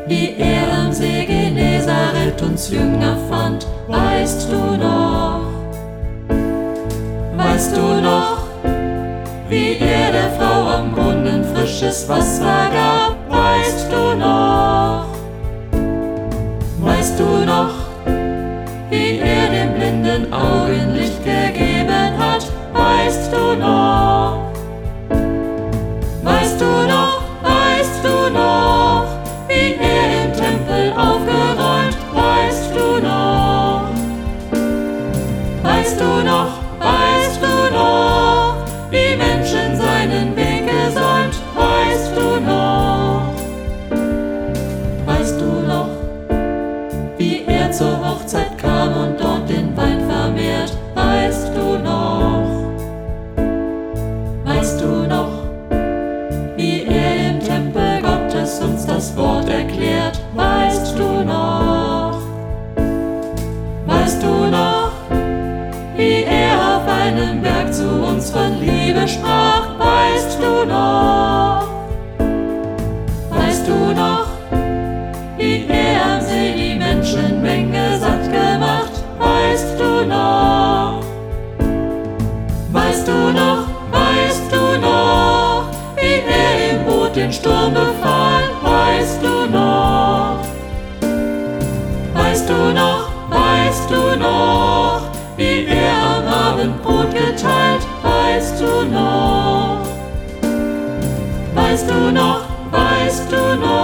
wie er am See Genezareth uns Jünger fand, weißt du noch? Weißt du noch, wie er der Frau am Brunnen frisches Wasser gab, weißt du noch? Weißt du noch, wie er dem blinden Augenlicht gegeben hat, weißt du noch? Weißt du noch, wie er im Tempel aufgeräumt, weißt du noch? Weißt du noch, wie Menschen seinen Weg gesäumt, weißt du noch? Weißt du noch, wie er zur Hochzeit kam und dort den Wein vermehrt, weißt du noch? Weißt du noch, wie er im Tempel Gottes uns das Wort erklärt, weißt du noch? Weißt du noch, wie er auf einem Berg zu uns von Liebe sprach, weißt du noch? Weißt du noch, wie er am See die Menschenmenge satt gemacht, weißt du noch? Weißt du noch, wie er im Boot den Sturm befahl, weißt du noch? Weißt du noch, wie er am Abendbrot geteilt, weißt du noch? Weißt du noch,